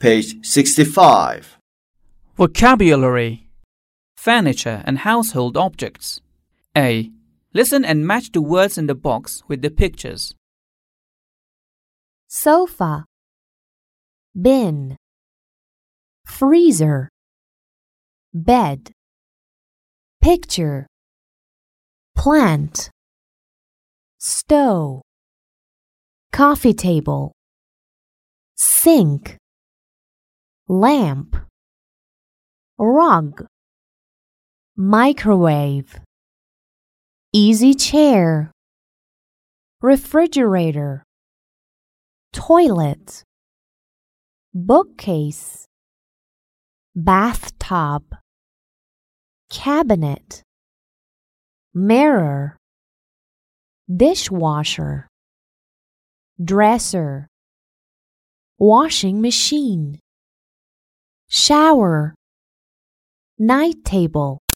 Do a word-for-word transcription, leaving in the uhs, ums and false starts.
Page sixty-five. Vocabulary. Furniture and household objects. A. Listen and match the words in the box with the pictures. Sofa, bin, freezer, bed, picture, plant, stove, coffee table, sink, lamp, rug, microwave, easy chair, refrigerator, toilet, bookcase, bathtub, cabinet, mirror, dishwasher, dresser, washing machine, shower, night table.